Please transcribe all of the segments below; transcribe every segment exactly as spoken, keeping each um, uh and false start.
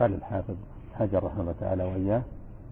قال الحافظ حجر رحمه الله تعالى وإياه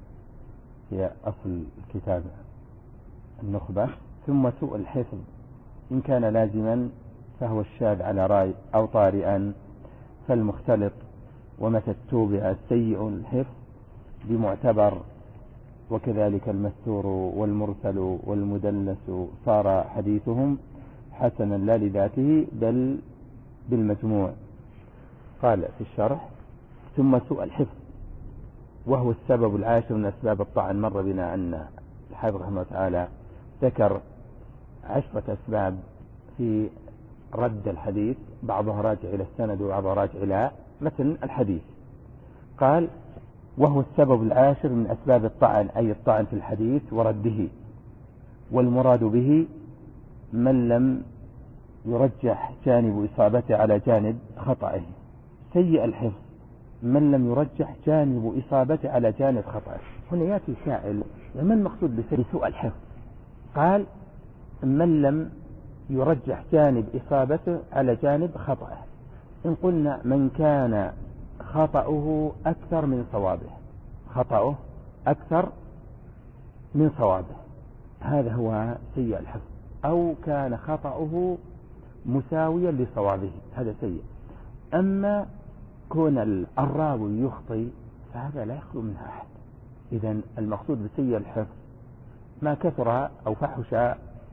في أصل الكتاب النخبة: ثم سوء الحفظ إن كان لازما فهو الشاذ على رأي أو طارئا فالمختلط، ومتى التوبع سيء الحفظ بمعتبر، وكذلك المستور والمرسل والمدلس صار حديثهم حسنا لا لذاته بل بالمجموع. قال في الشرح: ثم سوء الحفظ وهو السبب العاشر من أسباب الطعن. مر بنا أن الحافظ رحمه الله تعالى ذكر عشرة أسباب في رد الحديث، بعضها راجع إلى السند وبعضها راجع إلى متن الحديث. قال: وهو السبب العاشر من أسباب الطعن، أي الطعن في الحديث ورده، والمراد به من لم يرجح جانب إصابته على جانب خطأه. سيء الحفظ من لم يرجح جانب إصابته على جانب خطأه. هنا يأتي سائل: ما المقصود بسوء الحفظ؟ قال: من لم يرجح جانب إصابته على جانب خطأه. إن قلنا من كان خطأه أكثر من صوابه، خطأه أكثر من صوابه، هذا هو سيء الحفظ. أو كان خطأه مساويا لصوابه، هذا سيء. أما كون الراوي يخطئ فهذا لا يخلو منها أحد. إذن المقصود بسيء الحفظ ما كثر أو فحش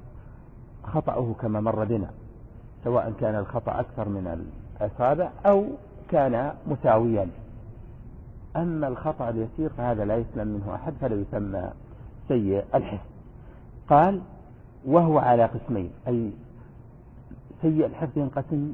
خطأه كما مر بنا، سواء كان الخطأ أكثر من الأصابع أو كان مساويا. أما الخطأ اليسير فهذا لا يسلم منه أحد، فلا يسمى سيء الحفظ. قال: وهو على قسمين، أي سيء الحفظ ينقسم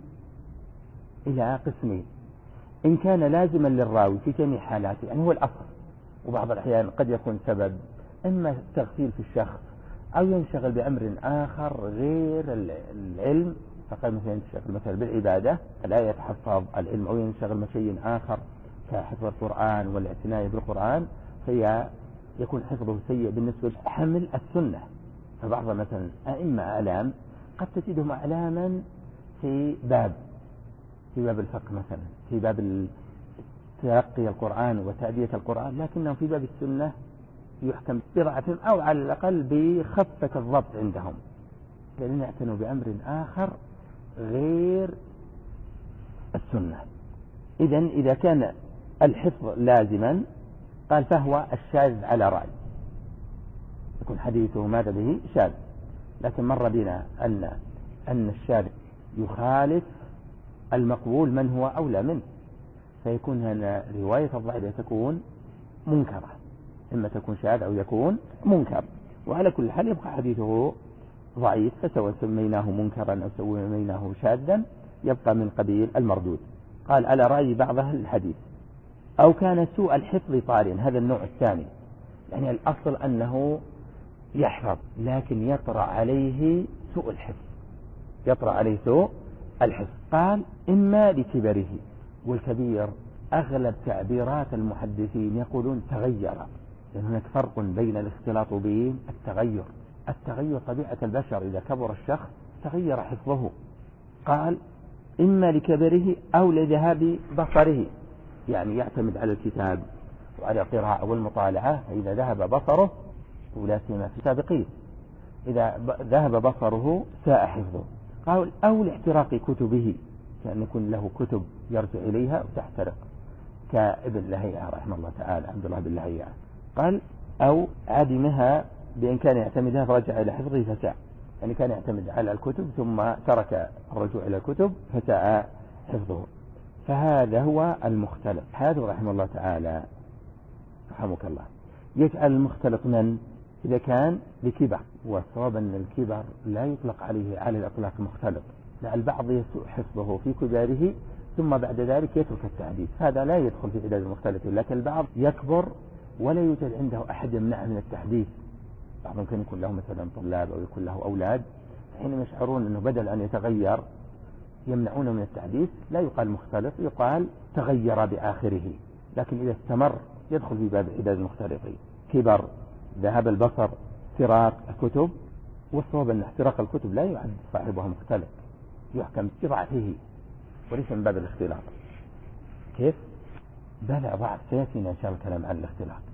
إلى قسمين: إن كان لازما للراوي في جميع حالاته، يعني هو الأصل، وبعض الأحيان قد يكون سبب إما التغفيل في الشخص أو ينشغل بأمر آخر غير العلم، فقال مثلا ينشغل مثلا بالعبادة لا يتحفظ العلم، أو ينشغل بشيء آخر كحفظ القرآن والاعتناء بالقرآن، فيكون حفظه سيء بالنسبة لحمل السنة. فبعض مثلا أئمة أعلام قد تجدهم أعلاما في باب في باب الفقه مثلا، في باب تلقي القرآن وتأدية القرآن، لكنهم في باب السنة يحكم بضعة أو على الأقل بخفة الضبط عندهم، لأن يعتنوا بأمر آخر غير السنة. إذن إذا كان الحفظ لازما قال فهو الشاذ على رأي، يكون حديثه ماذا به شاذ. لكن مر بنا أن أن الشاذ يخالف المقبول من هو أولى منه، فيكون هنا رواية الضعيف تكون منكرة، إما تكون شاذ أو يكون منكر، وعلى كل حال يبقى حديثه ضعيف، فسواء سميناه منكرا أو سميناه شاذا يبقى من قبيل المردود. قال: على رأي بعض أهل الحديث. أو كان سوء الحفظ طارئا، هذا النوع الثاني، يعني الأصل أنه يحفظ لكن يطرأ عليه سوء الحفظ، يطرأ عليه سوء الحفظ. قال: إما لكبره، والكبير أغلب تعبيرات المحدثين يقولون تغير، لأن هناك فرق بين الاختلاط وبين التغير. التغير طبيعة البشر، إذا كبر الشخص تغير حفظه. قال: إما لكبره أو لذهاب بصره، يعني يعتمد على الكتاب وعلى القراءة والمطالعة، فإذا ذهب بصره، ولا سيما في السابقين، إذا ذهب بصره ساء حفظه. قال: أو لاحتراق كتبه، كأن يكون له كتب يرجع إليها وتحترق، كابن لهيعة رحمه الله تعالى، عبد الله بن لهيعة. قال: أو عدمها بإن كان يعتمدها فرجع إلى حفظه فساء، يعني كان يعتمد على الكتب ثم ترك الرجوع إلى الكتب فساء حفظه. فهذا هو المختلط. هذا رحمه الله تعالى رحمك الله يجعل المختلط من إذا كان لكبر، والصواب أن الكبر لا يطلق عليه على الإطلاق مختلط، لا، البعض يسوء حفظه في كباره ثم بعد ذلك يترك التحديث، هذا لا يدخل في عداد المختلطين. لكن البعض يكبر ولا يوجد عنده أحد يمنعه من التحديث، بعض ممكن يكون له مثلا طلاب أو يكون له أولاد، حين يشعرون أنه بدل أن يتغير يمنعونه من التحديث، لا يقال مختلط، يقال تغير بآخره. لكن إذا استمر يدخل في باب عداد المختلطين. كبر، ذهب البصر، احتراق الكتب، والصواب أن احتراق الكتب لا يعد صاحبها مختلط، يحكم بضعفه وليس من باب الاختلاط. كيف؟ بلى ضعف، سيأتينا إن شاء الله الكلام عن الاختلاط.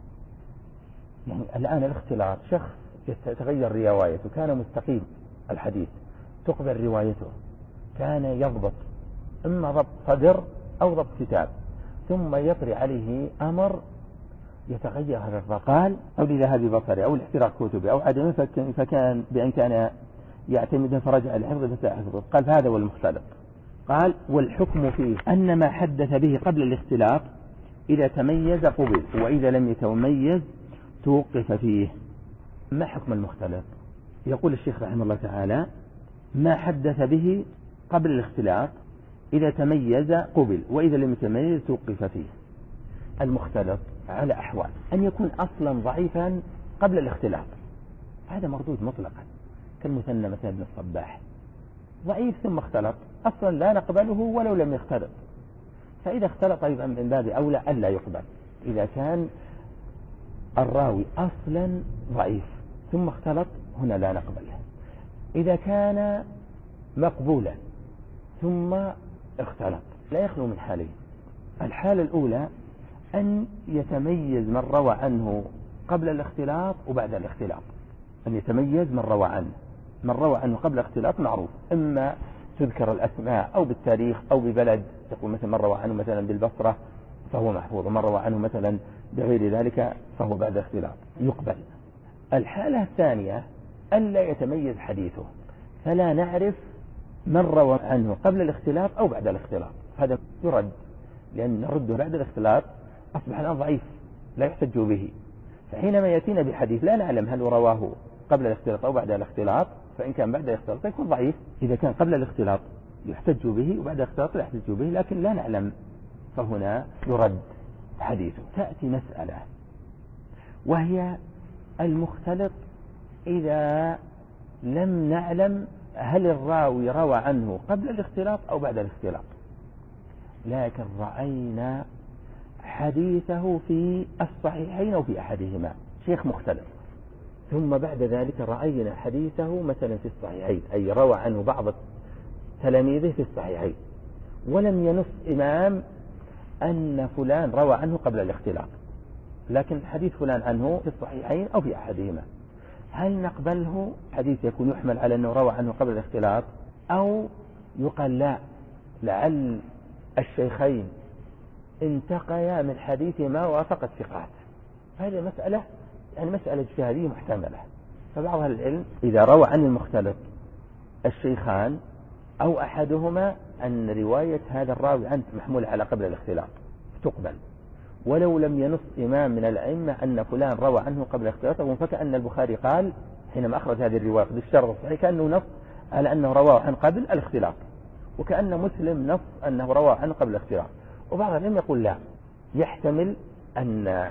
يعني الآن الاختلاط شخص يتغير روايته، كان مستقيم الحديث تقبل روايته، كان يضبط إما ضبط صدر أو ضبط كتاب، ثم يطري عليه أمر يتغير هذا الضبط، قال أو لذهاب بصري أو الاحتراق كتبه أو عدم، فكان بأن كان يعتمد فرجع الحفظ فساحفظه، قال فهذا هو المختلط. قال والحكم فيه أن ما حدث به قبل الاختلاط إذا تميز قبل، وإذا لم يتميز توقف فيه. ما حكم المختلط؟ يقول الشيخ رحمه الله تعالى ما حدث به قبل الاختلاط إذا تميز قبل، وإذا لم يتميز توقف فيه. المختلط على أحوال: أن يكون أصلا ضعيفا قبل الاختلاط، هذا مردود مطلقا، كالمثنى مثلا ابن الصباح ضعيف ثم اختلط، أصلا لا نقبله ولو لم يختلط، فإذا اختلط يبقى من باب أولى ألا يقبل. إذا كان الراوي أصلا ضعيف ثم اختلط هنا لا نقبله. إذا كان مقبولا ثم اختلط لا يخلو من حالين: الحالة الأولى أن يتميز من روى عنه قبل الاختلاط وبعد الاختلاط، أن يتميز من روى عنه من روى عنه قبل الاختلاط معروف، إما تذكر الأسماء أو بالتاريخ أو ببلد، تقول مثلا من روى عنه مثلا بالبصرة فهو محفوظ، ومن روى عنه مثلا بغير ذلك فهو بعد اختلاط يقبل. الحالة الثانية ألا يتميز حديثه، فلا نعرف من روى عنه قبل الاختلاط أو بعد الاختلاط، هذا يرد، لأن نرده بعد الاختلاط أصبح الآن ضعيف لا يحتج به. فحينما يأتينا بحديث لا نعلم هل رواه قبل الاختلاط أو بعد الاختلاط، فإن كان بعد الاختلاط يكون ضعيف. إذا كان قبل الاختلاط يحتج به وبعد الاختلاط لا يحتج به، لكن لا نعلم فهنا يرد حديثه. تأتي مسألة وهي المختلط إذا لم نعلم هل الراوي روى عنه قبل الاختلاط أو بعد الاختلاط، لكن رأينا حديثه في الصحيحين أو في أحدهما، شيخ مختلط، ثم بعد ذلك رأينا حديثه مثلا في الصحيحين، أي روى عنه بعض تلاميذه في الصحيحين، ولم ينص إمام أن فلان روى عنه قبل الاختلاط، لكن حديث فلان عنه في الصحيحين أو في أحدهما، هل نقبله حديث يكون يحمل على أنه روى عنه قبل الاختلاط، أو يقال لا لعل الشيخين انتقيا من حديث ما وافق الثقات؟ هذه مسألة يعني مسألة اجتهادية محتملة. فبعض أهل العلم إذا روى عن المختلط الشيخان أو أحدهما أن رواية هذا الراوي عنه محمولة على قبل الاختلاط تقبل، ولو لم ينص إمام من الأئمة أن فلان روى عنه قبل الاختلاط، فكأن البخاري قال حينما أخرج هذه الرواية بالشرط الصحيح كأنه نص على أنه رواه عن قبل الاختلاط، وكأن مسلم نص أنه رواه عنه قبل الاختلاط. وبعض العلم يقول لا، يحتمل أن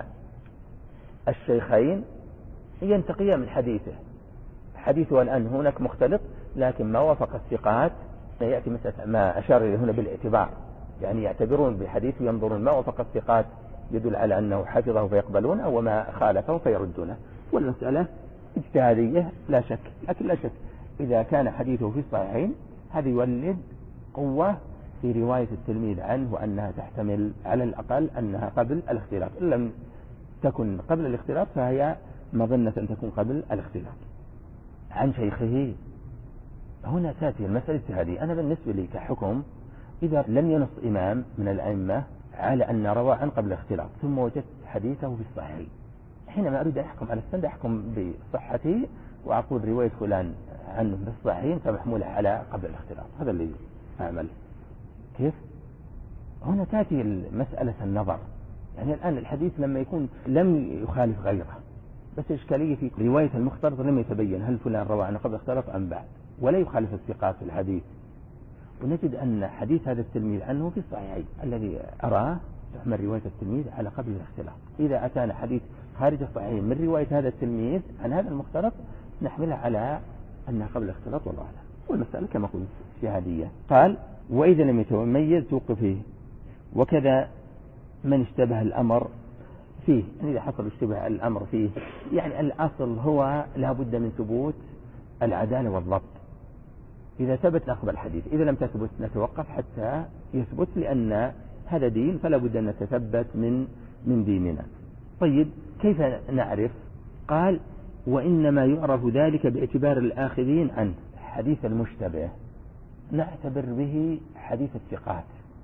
الشيخين ينتقيا من حديثه، حديثه الآن هناك مختلط لكن ما وافق الثقات، يأتي مسألة ما أشار إليه هنا بالاعتبار، يعني يعتبرون بحديثه ينظرون ما وافق الثقات يدل على أنه حفظه فيقبلون، أو ما خالفه فيردونه. والمسألة اجتهادية لا شك، لكن لا شك إذا كان حديثه في الصحيحين هذا يولد قوة في رواية التلميذ عنه، وأنها تحتمل على الأقل أنها قبل الاختلاط، إن لم تكن قبل الاختلاط فهي مظنة أن تكون قبل الاختلاط. عن شيخه هنا تأتي المسألة اجتهادية. أنا بالنسبة لي كحكم إذا لم ينص إمام من الأئمة على أن روى عن قبل الاختلاط ثم وجدت حديثه في الصحيحين، حينما أريد أحكم على السند أحكم بصحته وأقول رواية فلان عنه في الصحيحين فمحمولة على قبل الاختلاط، هذا اللي أعمل. كيف؟ هنا تأتي مسألة النظر، يعني الآن الحديث لما يكون لم يخالف غيره، بس إشكالية في رواية المختلط لم يتبين هل فلان روى عنه قبل الاختلاط أم بعد، ولا يخالف الثقات في الحديث، ونجد أن حديث هذا التلميذ عنه في الصحيحين الذي أراه تحمل رواية التلميذ على قبل الاختلاط. إذا أتانا حديث خارج الصحيحين من رواية هذا التلميذ عن هذا المختلط نحملها على أنها قبل الاختلاط، والله أعلم. والمسألة كما قلت اجتهادية. قال وإذا لم يتميز توقف فيه، وكذا من اشتبه الأمر فيه، يعني إذا حصل اشتبه الأمر فيه، يعني الأصل هو لا بد من ثبوت العدالة والضبط. إذا ثبت نقبل الحديث، إذا لم تثبت نتوقف حتى يثبت، لأن هذا دين فلا بد أن نتثبت من من ديننا. طيب كيف نعرف؟ قال وإنما يعرف ذلك باعتبار الآخذين عنه. حديث المشتبه نعتبر به حديث الثقات،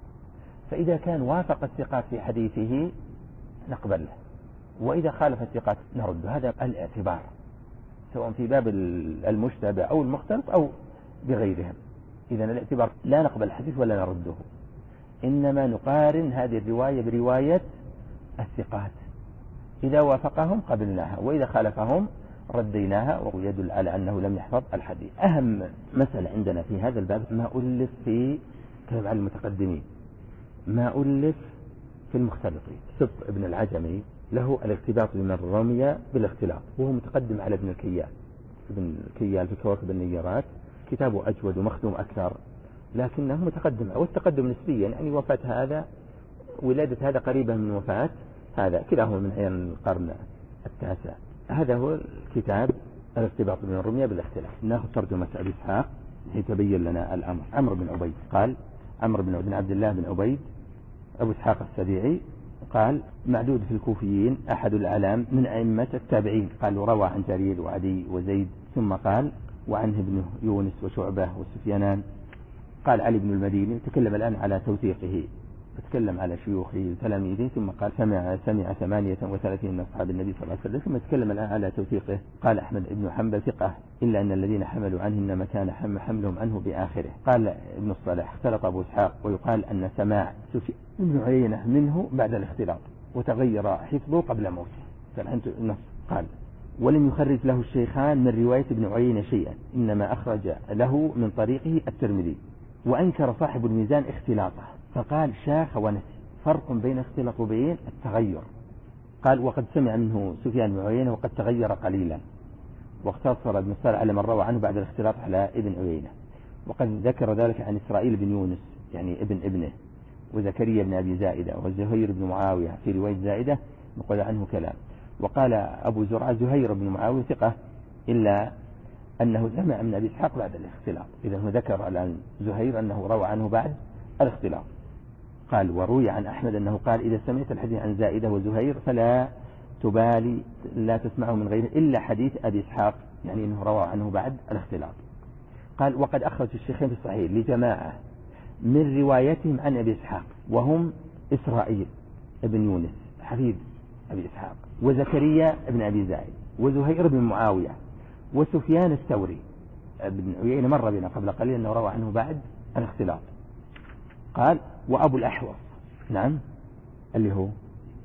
فإذا كان وافق الثقات في حديثه نقبله، وإذا خالف الثقات نرد. هذا الاعتبار سواء في باب المشتبه أو المختلط أو بغيرهم. إذن الاعتبار لا نقبل الحديث ولا نرده، إنما نقارن هذه الرواية برواية الثقات، إذا وافقهم قبلناها وإذا خالفهم رديناها، ويدل على أنه لم يحفظ الحديث. أهم مسألة عندنا في هذا الباب ما ألف في كلام عن المتقدمين، ما ألف في المختلطين. سبط ابن العجمي له الاقتباط بمن رمي بالاختلاط، وهو متقدم على ابن الكيال. ابن الكيال في كواكب النيرات كتابه أجود ومخدوم أكثر، لكنه متقدم، والتقدم نسبيا، يعني وفاة هذا ولادة هذا قريبة من وفاة هذا، كلاهما من أيام القرن التاسع. هذا هو الكتاب الاقتباط بمن رمي بالاختلاط. ناخذ ترجمة أبي إسحاق لتبين لنا الأمر. عمرو بن عبيد قال، عمرو بن عبد الله بن عبيد أبو إسحاق السبيعي قال معدود في الكوفيين، أحد الأعلام من أئمة التابعين. قال روى عن جرير وعدي وزيد، ثم قال وعنه ابن يونس وشعبة وسفيانان. قال علي بن المديني، تكلم الآن على توثيقه، تكلم على شيوخه وتلاميذه، ثم قال سمع سمع ثمانية وثلاثين من أصحاب النبي صلى الله عليه وسلم، ثم تكلم الآن على توثيقه. قال أحمد بن حنبل ثقة، إلا أن الذين حملوا عنه إنما كان حملهم عنه بآخره. قال ابن الصلاح اختلط أبو إسحاق، ويقال أن سماع سفيان بن عيينة منه بعد الاختلاط، وتغير حفظه قبل موته. فالحنت النص. قال ولم يخرج له الشيخان من رواية ابن عيينة شيئا، إنما أخرج له من طريقه الترمذي. وأنكر صاحب الميزان اختلاطه، فقال شاخ ونسي، فرق بين اختلاط وبين التغير. قال وقد سمع منه سفيان بن عيينة وقد تغير قليلا، واقتصر ابن الصالح على من روى عنه بعد الاختلاط على ابن عيينة. وقد ذكر ذلك عن إسرائيل بن يونس يعني ابن ابنه، وزكريا بن أبي زائدة، وزهير بن معاوية في رواية زائدة نقول عنه كلام. وقال أبو زرعة زهير بن معاوية ثقة، إلا أنه سمع من أبي إسحاق بعد الاختلاط. إذا هو ذكر على زهير أنه روى عنه بعد الاختلاط. قال وروي عن أحمد أنه قال إذا سمعت الحديث عن زائدة وزهير فلا تبالي لا تسمعه من غيره إلا حديث أبي إسحاق، يعني أنه روى عنه بعد الاختلاط. قال وقد أخرج الشيخين في الصحيح لجماعة من روايتهم عن أبي إسحاق، وهم إسرائيل ابن يونس حفيد أبي إسحاق، وزكريا ابن أبي زائد، وزهير بن معاوية، وسفيان الثوري. ابن عيينة مر بنا قبل قليل أنه روى عنه بعد الاختلاط. قال وأبو الأحوص، نعم اللي هو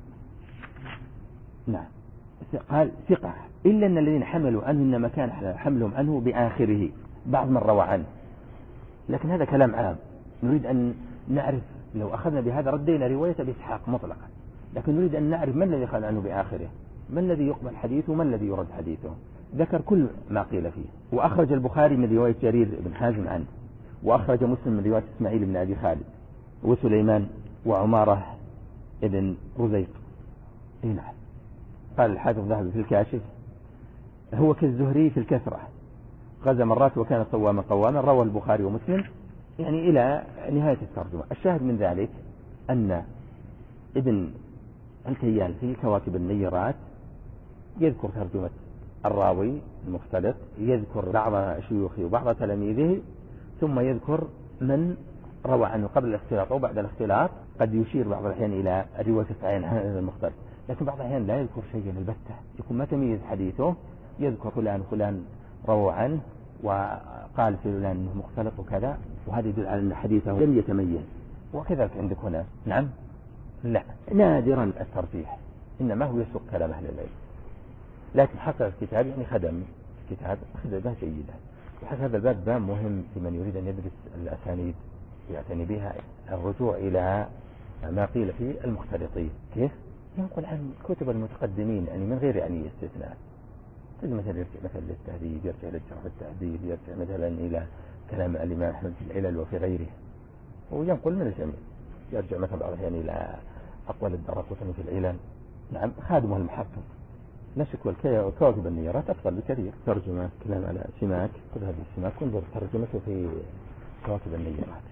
نعم قال ثقة، إلا أن الذين حملوا عنه إنما كان حملهم عنه بآخره، بعض من روى عنه. لكن هذا كلام عام، نريد أن نعرف، لو أخذنا بهذا ردينا رواية أبي إسحاق مطلقا، لكن نريد أن نعرف من الذي خل عنه بآخره، من الذي يقبل حديثه ومن الذي يرد حديثه. ذكر كل ما قيل فيه. وأخرج البخاري من رواية جرير بن حازم عنه، وأخرج مسلم من رواية إسماعيل بن أبي خالد، وسليمان وعمارة ابن رزيق. نعم. قال الحافظ الذهبي في الكاشف هو كالزهري في الكثرة، غزا مرات وكان صواما قواما، روى البخاري ومسلم، يعني إلى نهاية الترجمة. الشاهد من ذلك أن ابن الكيال في كواكب النيرات يذكر ترجمة الراوي المختلط، يذكر بعض شيوخه وبعض تلاميذه، ثم يذكر من روى عنه قبل الاختلاط أو بعد الاختلاط. قد يشير بعض الأحيان إلى رواية عن هذا المختلط، لكن بعض الأحيان لا يذكر شيئا البتة، يكون ما تميز حديثه، يذكر فلان فلان روى عنه وقال فلان أنه مختلط وكذا، وهذا يدل على أن حديثه لم يتميز. وكذلك عندك هنا نعم لا نادرا الترجيح، إنما هو يسوق كلام أهل العلم، لكن حقق الكتاب يعني خدم الكتاب خدمة جيدة. وحتى هذا الباب باب مهم في من يريد أن يدرس الأسانيد يعتني بها، الرجوع إلى ما قيل في المختلطين. كيف؟ ينقل عن كتب المتقدمين يعني من غير يعني استثناء. تجد مثلا يرجع مثلا للتهذيب، يرجع للجرح والتعديل، يرجع مثلا إلى كلام الإمام أحمد في العلل وفي غيره، وينقل من الجميع. يرجع مثلا بعض الأحيان إلى أقوال الدرقطني في العلل. نعم خادمه المحقق. لا شك والكواكب النيرات أفضل بكثير. ترجمة كلام على سماك، خذ هذه السماك وانظر ترجمته في كواكب النيرات.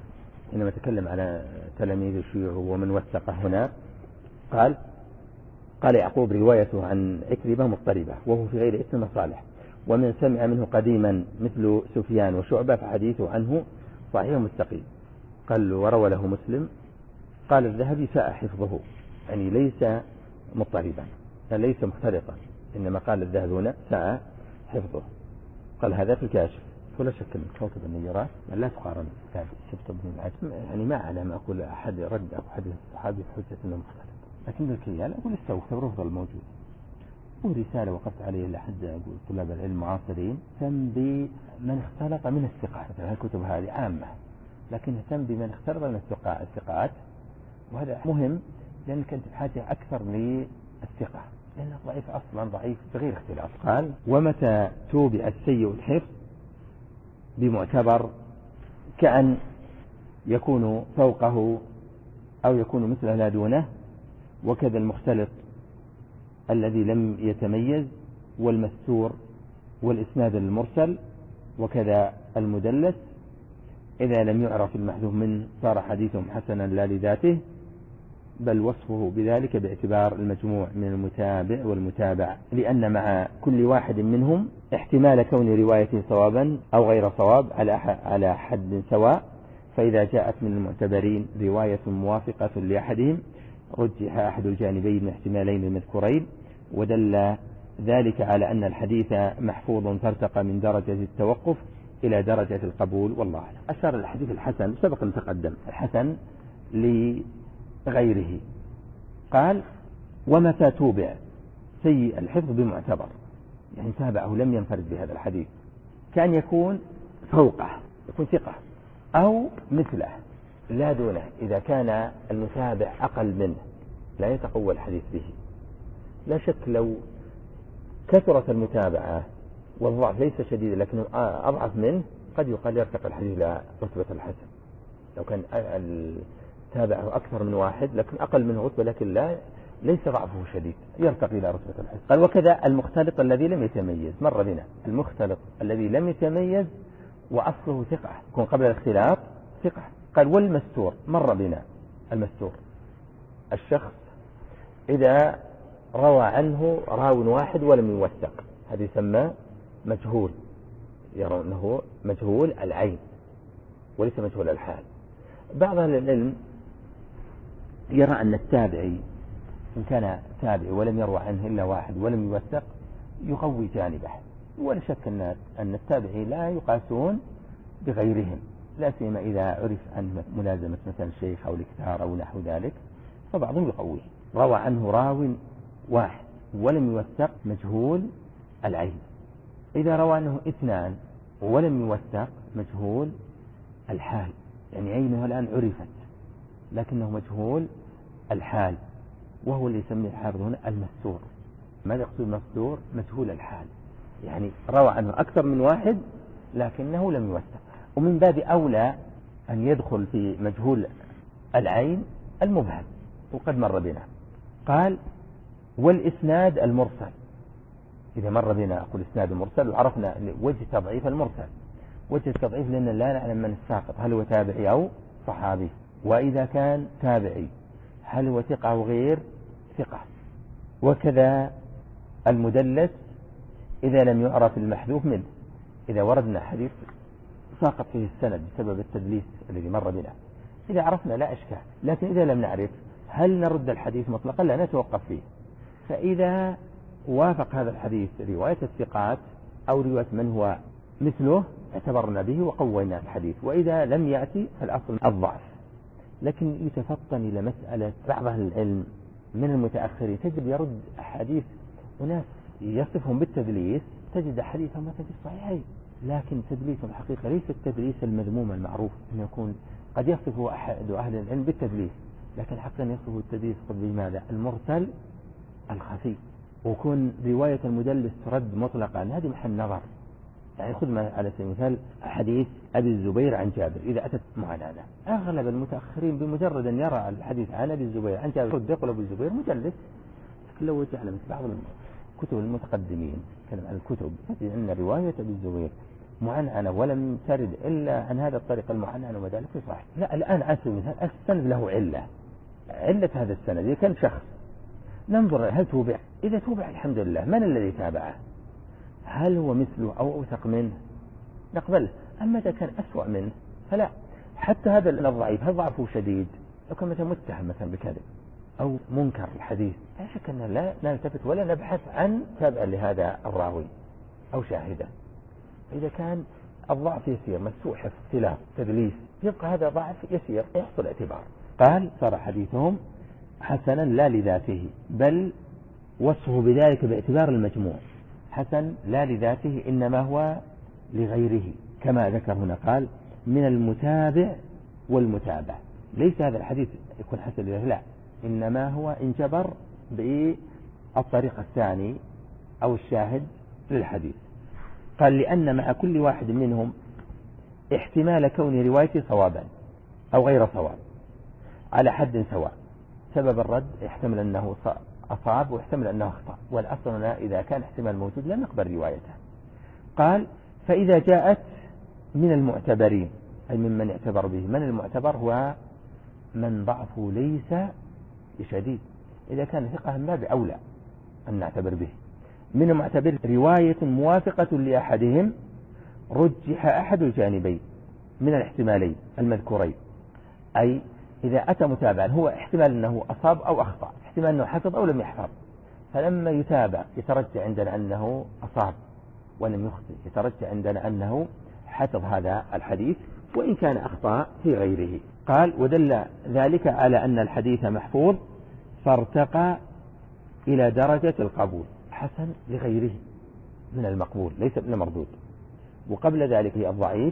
حينما تكلم على تلاميذ الشيوع ومن وثق هنا قال قال يعقوب روايته عن عكرمة مضطربة وهو في غير اسم صالح، ومن سمع منه قديما مثل سفيان وشعبة فحديثه عنه صحيح مستقيم. قال وروى له مسلم. قال الذهبي ساء حفظه، يعني ليس مضطربا ليس مختلطا، إنما قال الذهبي هنا ساء حفظه. قال هذا في الكاشف. ولا شك أن كوكب النيرات لا تقارن كتاب شفت ابن العجم، يعني ما أعلم أقول أحد رد أو حديث الصحابي بحجة أنه مختلف، لكن بالكيال أقول استوى رفض الموجود. ورسالة وقفت عليه لحد طلاب العلم المعاصرين تم بمن اختلط من الثقات، مثلا الكتب هذه عامة لكن تم بمن اختلط من الثقات، وهذا مهم لأنك أنت بحاجة أكثر للثقة، لأن الضعيف أصلا ضعيف بغير اختلاف. قال ومتى توبع السيء الحفظ بمعتبر كأن يكون فوقه أو يكون مثله لا دونه، وكذا المختلط الذي لم يتميز، والمستور، والإسناد المرسل، وكذا المدلس إذا لم يعرف المحذوف منه صار حديثهم حسنا لا لذاته بل وصفه بذلك باعتبار المجموع من المتابع والمتابع، لأن مع كل واحد منهم احتمال كون روايته صوابا أو غير صواب على حد سواء، فإذا جاءت من المعتبرين رواية موافقة لأحدهم رجح أحد الجانبين من احتمالين المذكورين، ودل ذلك على أن الحديث محفوظ فارتقى من درجة التوقف إلى درجة القبول والله أعلم. أشار الحديث الحسن سبق أن تقدم الحسن لغيره. قال ومتى توبع سيء الحفظ بمعتبر، يعني تابعه لم ينفرد بهذا الحديث، كان يكون فوقه يكون ثقة أو مثله لا دونه، إذا كان المتابع أقل منه لا يتقوى الحديث به. لا شك لو كثرت المتابعة والضعف ليس شديد لكنه أضعف منه قد يقال يرتقي الحديث إلى رتبة الحسن. لو كان تابعه أكثر من واحد لكن أقل منه رتبة لكن لا ليس ضعفه شديد يرتقي إلى رتبة الحسن. قال وكذا المختلط الذي لم يتميز مر بنا، المختلط الذي لم يتميز وأصله ثقة يكون قبل الاختلاط ثقة. قال والمستور مر بنا، المستور الشخص إذا روى عنه راو واحد ولم يوثق هذا يسمى مجهول، يرون أنه مجهول العين وليس مجهول الحال. بعض أهل العلم يرى أن التابعي إن كان تابعي ولم يروى عنه إلا واحد ولم يوثق يقوي جانبه، ولا شك أن التابعي لا يقاسون بغيرهم، لا سيما إذا عرف عن ملازمة مثلا الشيخ أو الاكثار أو نحو ذلك، فبعضهم يقويه. روى عنه راو واحد ولم يوثق مجهول العين. إذا روى عنه اثنان ولم يوثق مجهول الحال، يعني عينه الآن عرفت لكنه مجهول الحال، وهو اللي يسميه الحافظ هنا المستور. ماذا يقصد المستور؟ مجهول الحال، يعني روى عنه أكثر من واحد لكنه لم يوثق. ومن باب أولى أن يدخل في مجهول العين المبهم وقد مر بنا. قال والإسناد المرسل، إذا مر بنا أقول إسناد المرسل وعرفنا وجه تضعيف المرسل، وجه التضعيف لأن لا نعلم من الساقط هل هو تابعي أو صحابي، وإذا كان تابعي هل هو ثقة أو غير ثقة. وكذا المدلس إذا لم يعرف المحذوف منه، إذا وردنا حديث ساقط فيه السند بسبب التدليس الذي مر بنا إذا عرفنا لا أشكال، لكن إذا لم نعرف هل نرد الحديث مطلقا لا نتوقف فيه. فإذا وافق هذا الحديث رواية الثقات أو رواية من هو مثله اعتبرنا به وقوينا الحديث، وإذا لم يأتي فالأصل الضعف. لكن يتفطن إلى مسألة بعض أهل العلم من المتأخرين تجد يرد أحاديث وناس يصفهم بالتدليس، تجد حديثهم مثلا في الصحيحين لكن تدليسهم حقيقة ليس التدليس المذموم المعروف، أن يكون قد يصفه أحد أهل العلم بالتدليس لكن حقا يصفه التدليس قد بماذا؟ المرسل الخفي، ويكون رواية المدلس ترد مطلقا، هذه محل نظر. يعني خذ على سبيل المثال حديث أبي الزبير عن جابر إذا أتت معاناة، أغلب المتأخرين بمجرد أن يرى الحديث عن أبي الزبير عن جابر رد يقول أبي الزبير مدلس. لكن لو جعل مثل بعض كتب المتقدمين كلام عن الكتب تجد أن رواية أبي الزبير معنعنة ولم ترد إلا عن هذا الطريق المعنعن وما ذلك صحيح. لا الآن على سبيل المثال السند له علة، علة هذا السند إذا كان شخص ننظر هل توبع، إذا توبع الحمد لله، من الذي تابعه؟ هل هو مثله أو أوثق منه نقبله، أما إذا كان أسوأ منه فلا. حتى هذا الضعيف هل ضعفه شديد؟ لو كان مثلا متهم مثلا بكذب أو منكر الحديث لا شك أن لا نلتفت ولا نبحث عن تابع لهذا الراوي أو شاهده. إذا كان الضعف يسير مسوء حفظ اختلاف تدليس يبقى هذا ضعف يسير يحصل اعتبار. قال صار حديثهم حسنا لا لذاته بل وصفه بذلك باعتبار المجموع، حسن لا لذاته إنما هو لغيره كما ذكر هنا قال من المتابع والمتابع. ليس هذا الحديث يكون حسن لذاته لا، إنما هو انجبر بالطريق الثاني أو الشاهد للحديث. قال لأن مع كل واحد منهم احتمال كون روايته صوابا أو غير صواب على حد سواء، سبب الرد يحتمل أنه أصاب ويحتمل أنه أخطأ، والأصل هنا إذا كان احتمال موجود لا نقبل روايته. قال فإذا جاءت من المعتبرين أي ممن يعتبر به، من المعتبر هو من ضعفه ليس بشديد، إذا كان ثقة ما بأولى أن نعتبر به. من المعتبر رواية موافقة لأحدهم رجح أحد الجانبين من الاحتمالين المذكورين، أي إذا أتى متابعا هو احتمال أنه أصاب أو أخطأ، احتمال أنه حفظ أو لم يحفظ، فلما يتابع يترجع عندنا أنه أصاب ولم يخطئ، يترجع عندنا أنه حفظ هذا الحديث وإن كان أخطأ في غيره. قال ودل ذلك على أن الحديث محفوظ فارتقى إلى درجة القبول، حسن لغيره من المقبول ليس من المردود، وقبل ذلك الضعيف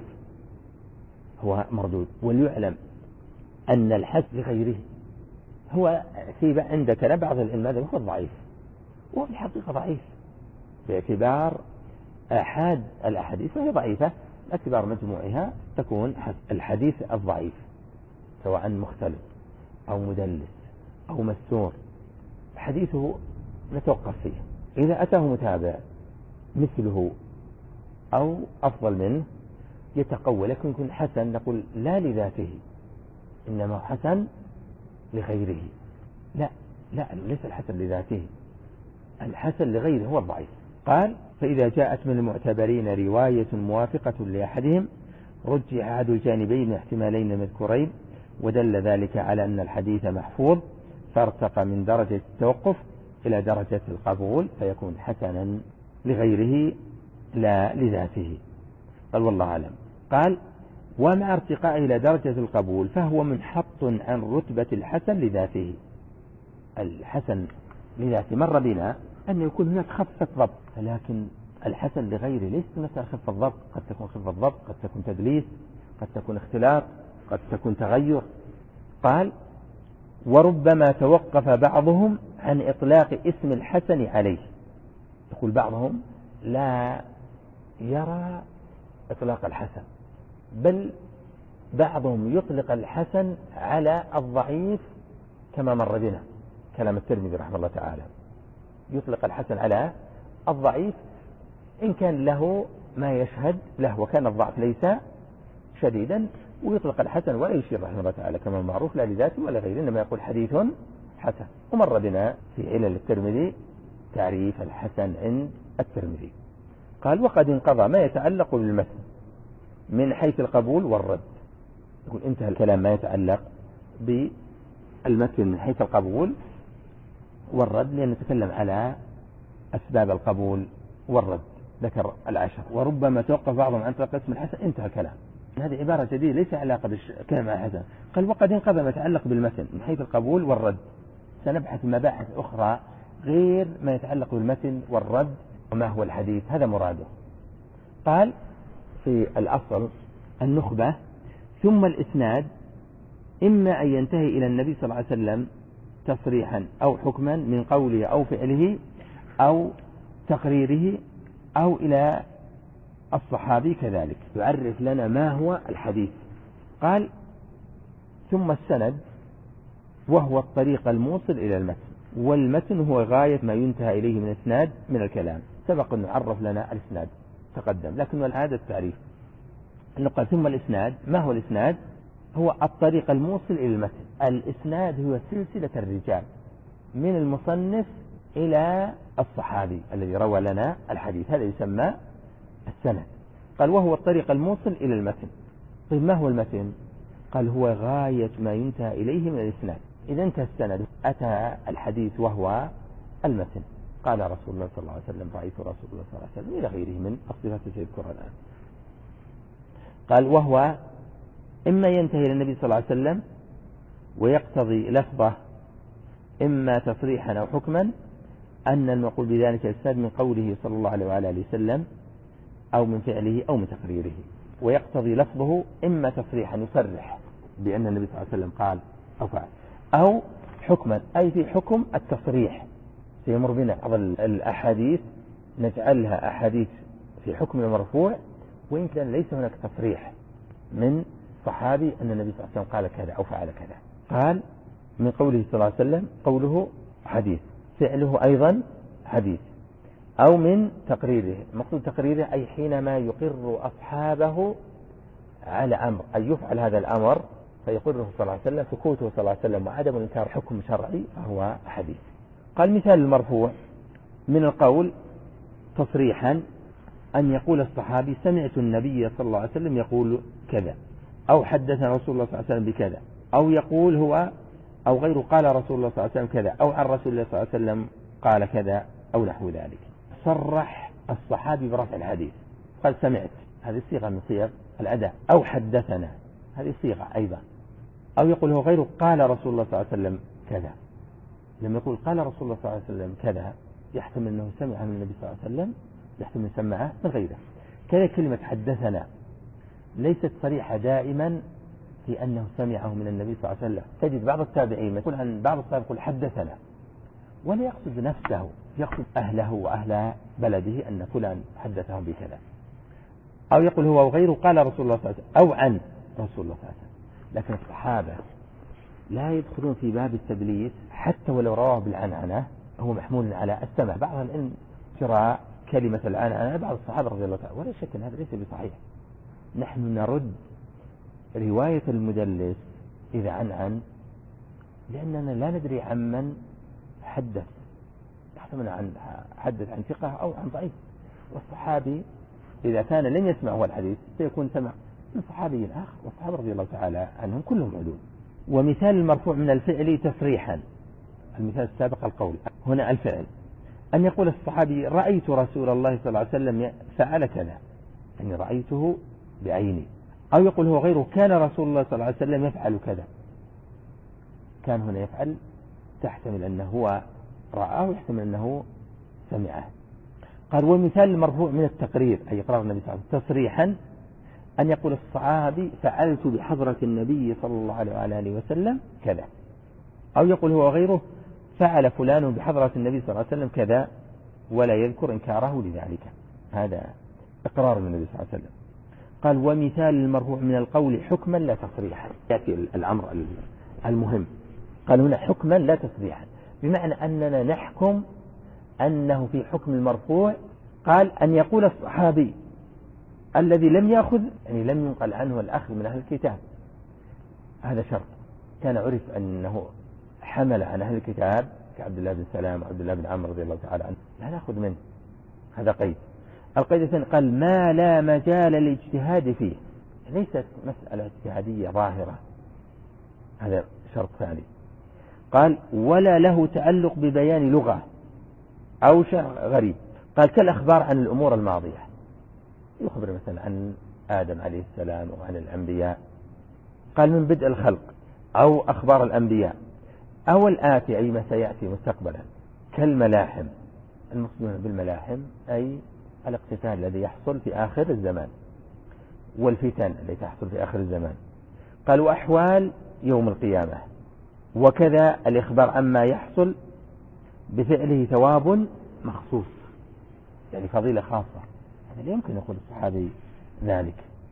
هو مردود. وليعلم أن الحسن لغيره هو في عندك بعض العلم هذا هو الضعيف، وهو في الحقيقة ضعيف باعتبار أحد الأحاديث وهي ضعيفة، باعتبار مجموعها تكون الحديث الضعيف سواء مختلف أو مدلس أو مستور حديثه نتوقف فيه. إذا أتاه متابع مثله أو أفضل منه يتقوى، لكن يكون حسن نقول لا لذاته إنما حسن لغيره. لا لا ليس الحسن لذاته، الحسن لغيره هو الضعيف. قال فإذا جاءت من المعتبرين رواية موافقة لأحدهم رجح أحد الجانبين احتمالين المذكورين ودل ذلك على أن الحديث محفوظ فارتقى من درجة التوقف إلى درجة القبول فيكون حسنا لغيره لا لذاته. قال والله أعلم. قال ومع ارتقاء إلى درجة القبول فهو منحط عن رتبة الحسن لذاته. الحسن لذاته مر بنا أن يكون هناك خفة ضبط، لكن الحسن لغيره ليس مثل خفة ضبط، قد تكون خفة ضبط، قد تكون تدليس، قد تكون اختلاط، قد تكون تغير. قال وربما توقف بعضهم عن إطلاق اسم الحسن عليه، يقول بعضهم لا يرى إطلاق الحسن، بل بعضهم يطلق الحسن على الضعيف كما مر بنا كلام الترمذي رحمه الله تعالى، يطلق الحسن على الضعيف إن كان له ما يشهد له وكان الضعف ليس شديدا، ويطلق الحسن ولا يشير رحمه الله تعالى كما معروف لا لذاته ولا غيره، إنما يقول حديث حسن. ومر بنا في علل الترمذي تعريف الحسن عند الترمذي. قال وقد انقضى ما يتعلق بالمتن من حيث القبول والرد، يقول انتهى الكلام ما يتعلق بالمتن من حيث القبول والرد، لأن نتكلم على أسباب القبول والرد، ذكر العشر. وربما توقف بعضهم عن طريق اسم الحسن، انتهى الكلام. هذه عبارة جديدة ليس علاقة بالكلام عن الحسن. قال وقد انقضى ما يتعلق بالمتن من حيث القبول والرد، سنبحث مباحث أخرى غير ما يتعلق بالمتن والرد وما هو الحديث، هذا مراده. قال في الأصل النخبة ثم الإسناد إما أن ينتهي إلى النبي صلى الله عليه وسلم تصريحا أو حكما من قوله أو فعله أو تقريره أو إلى الصحابي كذلك، يعرف لنا ما هو الحديث. قال ثم السند وهو الطريق الموصل إلى المتن، والمتن هو غاية ما ينتهى إليه من الإسناد من الكلام. سبق أن نعرف لنا الإسناد تقدم، لكن العادة التعريف نقول ثم الإسناد. ما هو الإسناد؟ هو الطريق الموصل إلى المتن. الإسناد هو سلسلة الرجال من المصنف إلى الصحابي الذي روى لنا الحديث، هذا يسمى السند. قال وهو الطريق الموصل إلى المتن. طيب ما هو المتن؟ قال هو غاية ما ينتهى إليه من الإسناد. إذا انتهى السند أتى الحديث وهو المتن. قال رسول الله صلى الله عليه وسلم رأيت رسول الله صلى الله عليه وسلم إلى غيره من الصفات سيذكرها الآن. قال وهو إما ينتهي إلى النبي صلى الله عليه وسلم ويقتضي لفظه إما تصريحا أو حكما، أن المقول بذلك الإسناد من قوله صلى الله عليه وعلى آله وسلم أو من فعله أو من تقريره. ويقتضي لفظه إما تصريحا يصرح بأن النبي صلى الله عليه وسلم قال أو فعل، أو حكما أي في حكم التصريح. سيمر بنا بعض الأحاديث نجعلها أحاديث في حكم المرفوع وإن كان ليس هناك تصريح من صحابي أن النبي صلى الله عليه وسلم قال كذا أو فعل كذا. قال من قوله صلى الله عليه وسلم، قوله حديث، فعله أيضا حديث، أو من تقريره. مقصود تقريره أي حينما يقر أصحابه على أمر أن يفعل هذا الأمر فيقره صلى الله عليه وسلم، سكوته صلى الله عليه وسلم وعدم إنكار حكم شرعي فهو حديث. قال مثال المرفوع من القول تصريحا أن يقول الصحابي سمعت النبي صلى الله عليه وسلم يقول كذا، أو حدثنا رسول الله صلى الله عليه وسلم بكذا، أو يقول هو أو غيره قال رسول الله صلى الله عليه وسلم كذا، أو عن رسول الله صلى الله عليه وسلم قال كذا أو نحو ذلك. صرح الصحابي برفع الحديث، قال سمعت، هذه صيغة من صيغ الأداء، أو حدثنا، هذه صيغة أيضا، أو يقول هو غيره قال رسول الله صلى الله عليه وسلم كذا. لما يقول قال رسول الله صلى الله عليه وسلم كذا يحتمل أنه سمعه من النبي صلى الله عليه وسلم، يحتمل سمعه من غيره. كذلك كلمة حدثنا ليست صريحة دائما في أنه سمعه من النبي صلى الله عليه وسلم. تجد بعض التابعين يقول عن بعض الصحابة يقول حدثنا ولا يقصد نفسه، يقصد أهله وأهل بلده أن فلان حدثهم بكذا، أو يقول هو وغيره قال رسول الله صلى الله عليه وسلم أو عن رسول الله صلى الله عليه وسلم. لكن الصحابة لا يدخلون في باب التدليس حتى ولو رواه بالعنعنة، هو محمول على السمع. بعض العلم جرى كلمة العنعنة بعض الصحابة رضي الله تعالى، ولا شك أن هذا ليس بصحيح. نحن نرد رواية المدلس إذا عنعن لأننا لا ندري عمن حدث، يحتمل عن حدث عن ثقة أو عن ضعيف. والصحابي إذا كان لم يسمع هو الحديث سيكون سمع من صحابي آخر، والصحابة رضي الله تعالى عنهم كلهم عدول. ومثال المرفوع من الفعل تصريحا، المثال السابق القول، هنا الفعل، أن يقول الصحابي رأيت رسول الله صلى الله عليه وسلم فعل كذا، يعني رأيته بعيني، أو يقول هو غيره كان رسول الله صلى الله عليه وسلم يفعل كذا. كان هنا يفعل تحتمل أنه هو رآه ويحتمل أنه سمعه. قال ومثال المرفوع من التقرير أي إقرار النبي صلى الله عليه وسلم تصريحا أن يقول الصحابي فعلت بحضرة النبي صلى الله عليه وآله وسلم كذا، أو يقول هو غيره فعل فلان بحضرة النبي صلى الله عليه وسلم كذا ولا يذكر إنكاره لذلك. هذا إقرار النبي صلى الله عليه وسلم. قال ومثال المرفوع من القول حكما لا تصريحا، يأتي الأمر المهم. قال هنا حكما لا تصريحا، بمعنى أننا نحكم أنه في حكم المرفوع. قال أن يقول الصحابي الذي لم يأخذ، يعني لم ينقل عنه الأخذ من أهل الكتاب، هذا شرط. كان عرف أنه حمل عن أهل الكتاب كعبد الله بن سلام وعبد الله بن عمرو رضي الله تعالى عنه، لا نأخذ منه، هذا قيد. القيد الثاني قال ما لا مجال للاجتهاد فيه، ليست مسألة اجتهادية ظاهرة، هذا شرط ثاني. قال ولا له تعلق ببيان لغة أو شيء غريب. قال كالأخبار عن الأمور الماضية، يخبر مثلا عن آدم عليه السلام وعن الأنبياء، قال من بدء الخلق، أو أخبار الأنبياء، أو الآتي أي ما سيأتي مستقبلا، كالملاحم. المقصود بالملاحم أي الاقتتال الذي يحصل في آخر الزمان، والفتن التي تحصل في آخر الزمان. قال وأحوال يوم القيامة، وكذا الإخبار عما يحصل بفعله ثواب مخصوص، يعني فضيلة خاصة، هذا لا يمكن يقول الصحابي ذلك،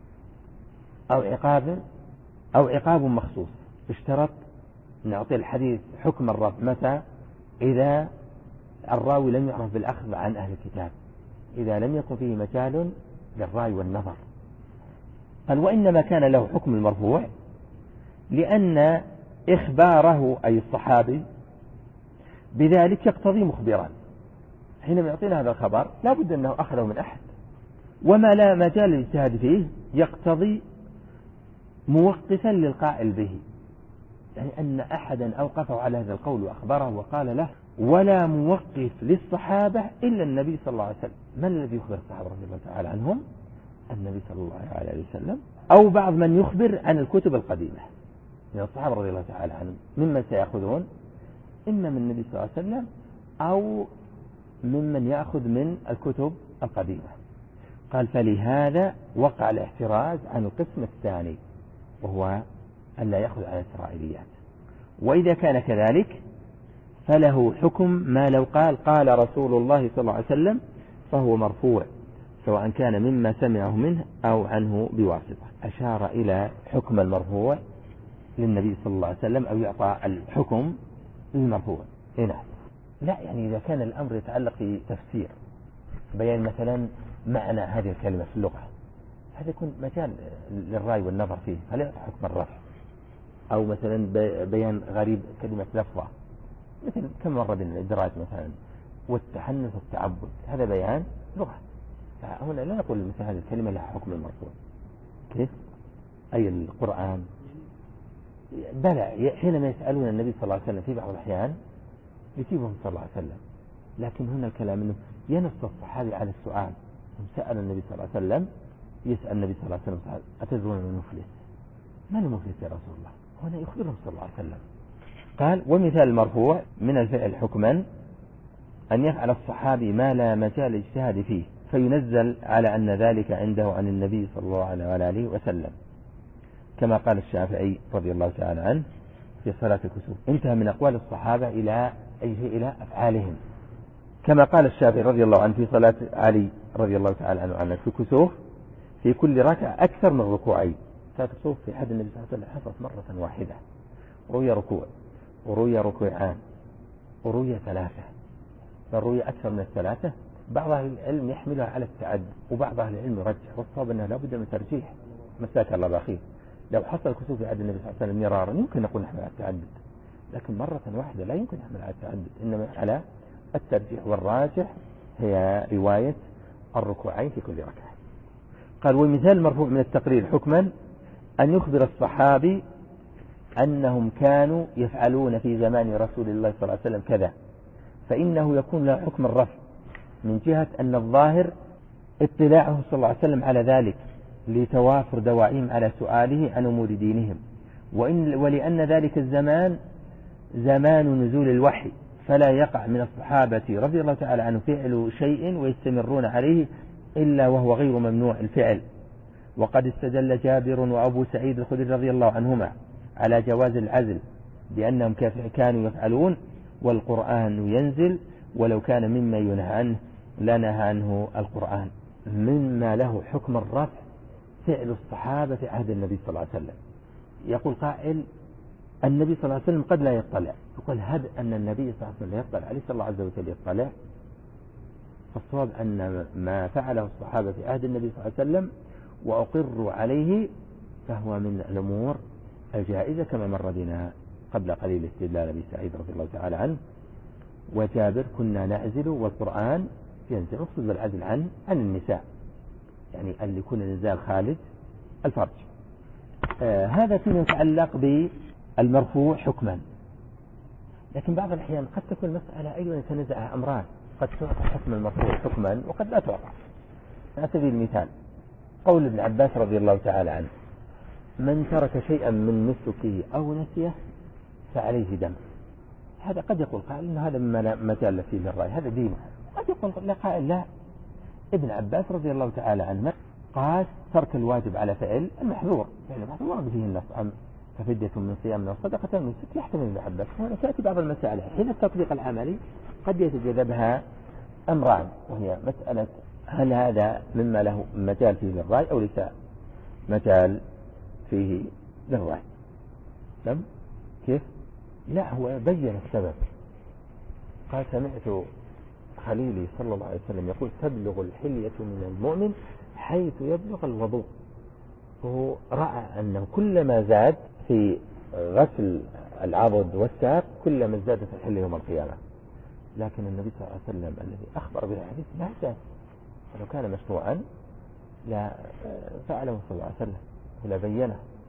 أو عقاب أو عقاب مخصوص. اشترط نعطي الحديث حكم الرفع متى؟ إذا الراوي لم يعرف بالأخذ عن أهل الكتاب، إذا لم يكن فيه مجال للرأي والنظر. قال وإنما كان له حكم المرفوع لأن إخباره أي الصحابي بذلك يقتضي مخبرا، حينما يعطينا هذا الخبر لا بد أنه أخذه من أحد، وما لا مجال للاجتهاد فيه يقتضي موقفا للقائل به، يعني أن أحدا أوقفه على هذا القول وأخبره وقال له، ولا موقف للصحابة إلا النبي صلى الله عليه وسلم. من الذي يخبر الصحابة رضي الله تعالى عنهم؟ النبي صلى الله عليه وسلم، أو بعض من يخبر عن الكتب القديمة من الصحابة رضي الله تعالى عنهم، ممن سيأخذون إما من النبي صلى الله عليه وسلم أو ممن يأخذ من الكتب القديمة. قال فلهذا وقع الاحتراز عن القسم الثاني، وهو أن لا يأخذ عن الإسرائيليات. وإذا كان كذلك فله حكم ما لو قال قال رسول الله صلى الله عليه وسلم، فهو مرفوع سواء كان مما سمعه منه أو عنه بواسطة. أشار إلى حكم المرفوع للنبي صلى الله عليه وسلم، أو يعطى الحكم للمرفوع. هنا لا، يعني إذا كان الأمر يتعلق في تفسير بيان مثلا معنى هذه الكلمة في اللغة، هذا يكون مجال للرأي والنظر فيه، هل يعطى حكم الرفع؟ أو مثلا بيان غريب كلمة لفظة، مثل كم مرة بين الإدراج مثلا والتحنث والتعبد، هذا بيان لغة. فهنا لا نقول مثل هذه الكلمة لها حكم المرفوع. كيف؟ أي القرآن بلى حينما يسألون النبي صلى الله عليه وسلم في بعض الأحيان يجيبهم صلى الله عليه وسلم، لكن هنا الكلام أنه ينص الصحابي على السؤال. سأل النبي صلى الله عليه وسلم، يسأل النبي صلى الله عليه وسلم أتدرون من المفلس؟ من المفلس يا رسول الله؟ هنا يخبرهم صلى الله عليه وسلم. قال ومثال المرفوع من الفعل حكما أن يفعل الصحابي ما لا مجال اجتهاد فيه، فينزل على أن ذلك عنده عن النبي صلى الله عليه وسلم، كما قال الشافعي رضي الله تعالى عنه في صلاة الكسوف. انتهى من أقوال الصحابة إلى أي شيء؟ إلى أفعالهم، كما قال الشافعي رضي الله عنه في صلاة علي رضي الله تعالى عنه عنه في الكسوف في كل ركعة أكثر من ركوعين. صلاة الكسوف في حد النبي صلى الله عليه وسلم حصلت مرة واحدة، روي ركوع وروي ركوعان وروي ثلاثة، فروي أكثر من الثلاثة. بعض أهل العلم يحملها على التعدد، وبعض أهل العلم يرجح، والصواب أنه لا بد من ترجيح. مساك الله بأخيه، لو حصل الكسوف في عهد النبي صلى الله عليه وسلم مرارا يمكن نقول نحمل على التعدد، لكن مرة واحدة لا يمكن نحمل على التعدد، إنما على الترجيح، والراجح هي رواية الركوعين في كل ركعة. قال ومثال مرفوع من التقرير حكما أن يخبر الصحابي أنهم كانوا يفعلون في زمان رسول الله صلى الله عليه وسلم كذا، فإنه يكون له حكم الرفع من جهة أن الظاهر اطلاعه صلى الله عليه وسلم على ذلك لتوافر دواعيهم على سؤاله عن أمور دينهم، وإن ولأن ذلك الزمان زمان نزول الوحي، فلا يقع من الصحابة رضي الله تعالى عنه فعل شيء ويستمرون عليه إلا وهو غير ممنوع الفعل. وقد استدل جابر وأبو سعيد الخدري رضي الله عنهما على جواز العزل بأنهم كانوا يفعلون والقرآن ينزل، ولو كان مما ينهى عنه لنهى عنه القرآن. مما له حكم الرفع فعل الصحابة في عهد النبي صلى الله عليه وسلم. يقول قائل النبي صلى الله عليه وسلم قد لا يطلع، يقول هل أن النبي صلى الله عليه وسلم لا يطلع؟ عليه الله عز وجل يطلع. فالصواب أن ما فعله الصحابة في عهد النبي صلى الله عليه وسلم وأقروا عليه فهو من الأمور الجائزة، كما مر بنا قبل قليل استدلال أبي سعيد رضي الله تعالى عنه وجابر كنا نعزل والقرآن ينزل. نقصد بالعزل عن عن النساء، يعني أن يكون النزال خارج الفرج. آه هذا فيما يتعلق بالمرفوع حكما. لكن بعض الأحيان قد تكون المسألة أيضا يتنازع أمران، قد تعطى حكم المرفوع حكما وقد لا تعطى. على سبيل المثال قول ابن عباس رضي الله تعالى عنه من ترك شيئا من نسكه أو نسيه فعليه دم. هذا قد يقول قائل إن هذا مما مجال فيه للرأي، هذا دينه. قد يقول لا قائل لا، ابن عباس رضي الله تعالى عنه قاس ترك الواجب على فعل المحظور، يعني المحظور ورد فيه النص كفدية من صيام أو صدقة من ست يحتمل ابن عباس. هنا تأتي بعض المسائل حين التطبيق العملي قد يتجذبها أمران، وهي مسألة هل هذا مما له مجال فيه للرأي أو ليس مجال فيه للرأي. لم كيف؟ لا، هو بين السبب. قال سمعت خليلي صلى الله عليه وسلم يقول تبلغ الحلية من المؤمن حيث يبلغ الوضوء. وهو رأى أنه كلما زاد في غسل العضد والساق كلما ازدادت الحل يوم القيامة. لكن النبي صلى الله عليه وسلم الذي أخبر به الحديث ما زاد، ولو كان مشروعا لا فعله صلى الله عليه وسلم ولا بينه.